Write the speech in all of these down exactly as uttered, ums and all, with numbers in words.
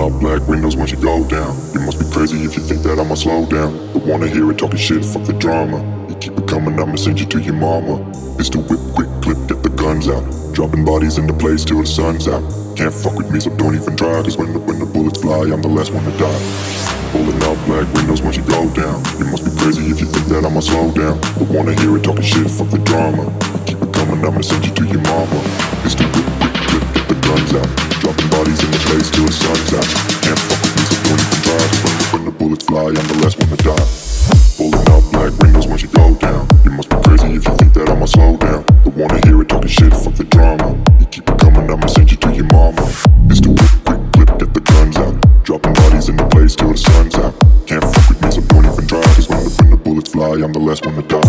up black windows once you go down. You must be crazy if you think that I'ma slow down. Don't wanna hear it talking shit, fuck the drama. You keep it coming, I'ma send you to your mama. Pistol whip, quick clip, get the guns out. Dropping bodies in the place till the sun's out. Can't fuck with me, so don't even try. Cause when the, when the bullets fly, I'm the last one to die. Pulling up black windows once you go down. You must be crazy if you think that I'ma slow down. Don't wanna hear it talking shit, fuck the drama. You keep it coming, I'ma send you to your mama. Pistol whip, quick clip, get the guns out. Dropping bodies in the place till the sun's out. Can't fuck with me, so don't even try. Cause when the, when the bullets fly, I'm the last one to die. Pulling up black windows once you go down. You must be crazy if you think that I'ma slow down. Don't wanna hear it talking shit, fuck the drama. You keep it coming, I'ma send you to your mama. Pistol whip, quick clip, get the guns out. Dropping bodies in the place till the sun's out. Can't fuck with me, so don't even try. Cause when the, when the bullets fly, I'm the last one to die.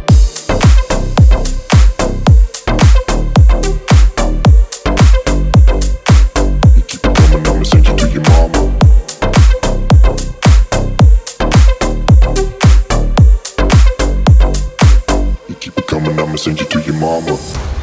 I'ma send you to your mama.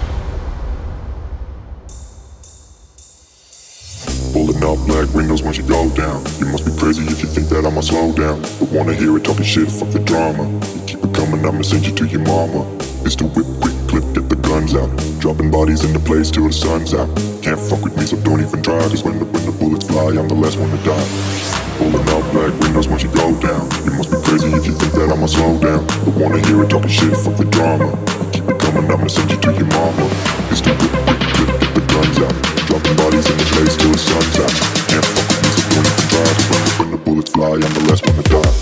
Pulling up black windows once you go down. You must be crazy if you think that I'ma slow down. Don't wanna hear it talking shit, fuck the drama. You keep it coming, I'ma send you to your mama. Pistol whip, quick clip, get the guns out. Dropping bodies in the place till the sun's out. Can't fuck with me, so don't even try. Cause when the, when the bullets fly, I'm the last one to die. Pulling up black windows once you go down. You must be crazy if you think that I'ma slow down. Don't wanna hear it talking shit, fuck the drama. Keep it coming, I'ma send you to your mama. Pistol whip, quick clip, get the guns out. Dropping bodies in the place till the sun's out. Can't fuck with me, so don't even try. Cause when the, when the bullets fly, I'm the last one to die.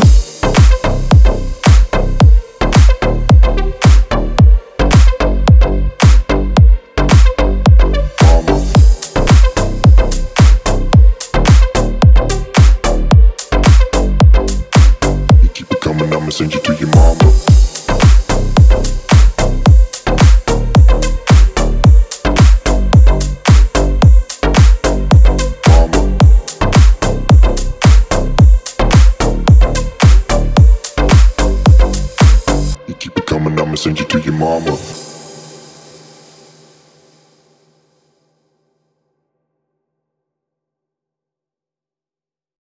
I'ma send you to your mama. Mama. You keep it coming, I'ma send you to your mama.